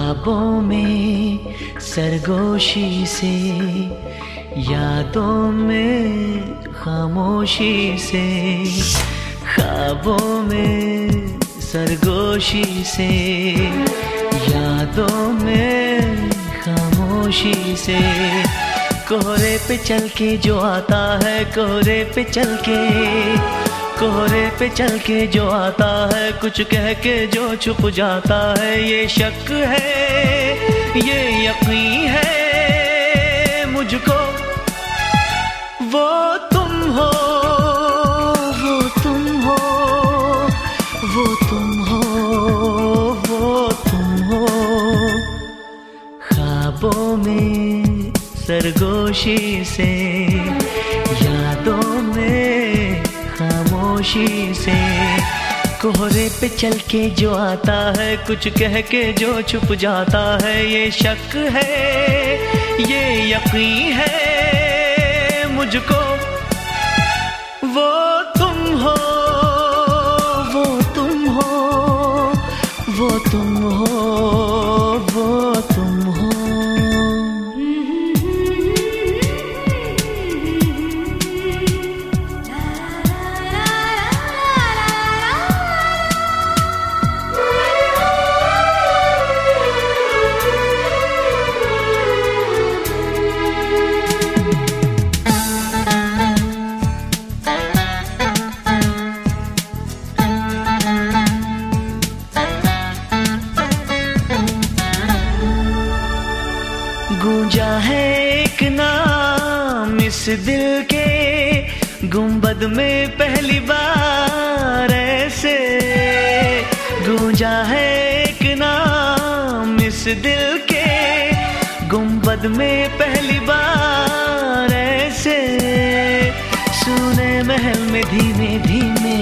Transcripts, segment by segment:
ख्वाबों में सरगोशी से, यादों में खामोशी से, ख्वाबों में सरगोशी से, यादों में खामोशी से। कोहरे पे चल के जो आता है, कोहरे पे चल के, कोहरे पे चल के जो आता है, कुछ कह के जो छुप जाता है। ये शक है, ये यकीन है मुझको, वो तुम हो, वो तुम हो, वो तुम हो, वो तुम हो। ख्वाबों में सरगोशी से, यादों में खामोशी से। कोहरे पे चल के जो आता है, कुछ कह के जो छुप जाता है। ये शक है, ये यकीन है मुझको, वो तुम हो, वो तुम हो, वो तुम हो, वो तुम हो। गूंजा है एक नाम इस दिल के गुंबद में पहली बार ऐसे। गूंजा है एक नाम इस दिल के गुंबद में पहली बार ऐसे। सुने महल में धीमे धीमे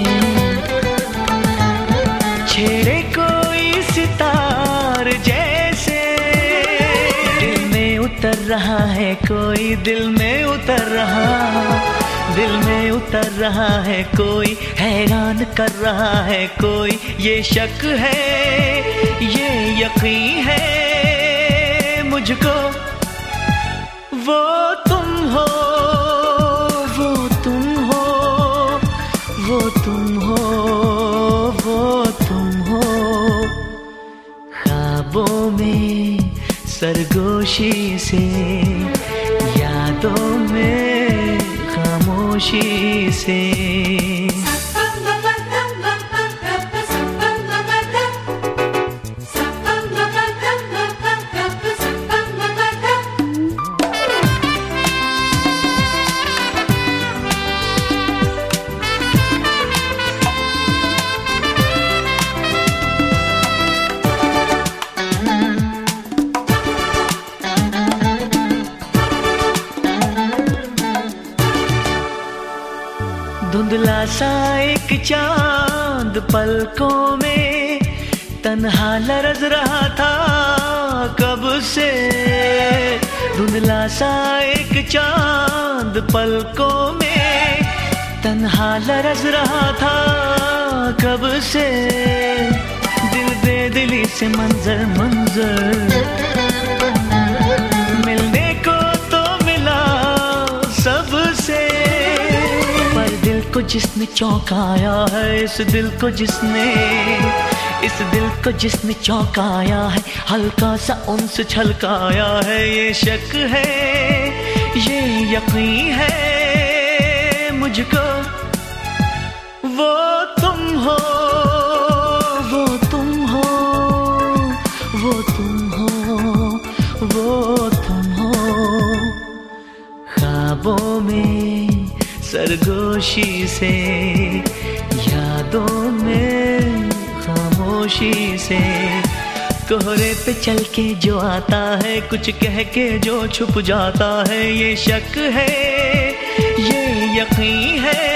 छेड़े कोई सितार जैसे। दिल में उतर रहा है कोई, दिल में उतर रहा, दिल में उतर रहा है कोई, हैरान कर रहा है कोई। ये शक है, ये यकीन है मुझको, वो तुम हो, वो तुम हो, वो तुम हो, वो तुम हो। ख्वाबों में सरगोशी से, यादों में खामोशी से। धुंधला सा एक चांद पलकों में तन्हा लरज रहा था कब से। धुंधला सा एक चांद पलकों में तन्हा लरज रहा था कब से। दिल बेदिली से मंजर मंजर मिलने को तो मिला सबसे। पर दिल को जिसने चौंकाया है, इस दिल को जिसने, इस दिल को जिसने चौंकाया है, हल्का सा उनसे छलकाया है। ये शक है, ये यकीन है मुझको, वो तुम हो, वो तुम हो, वो तुम हो, वो तुम हो। ख्वाबों में सरगोशी से, यादों में खामोशी से। कोहरे पे चल के जो आता है, कुछ कह के जो छुप जाता है। ये शक है, ये यकीन है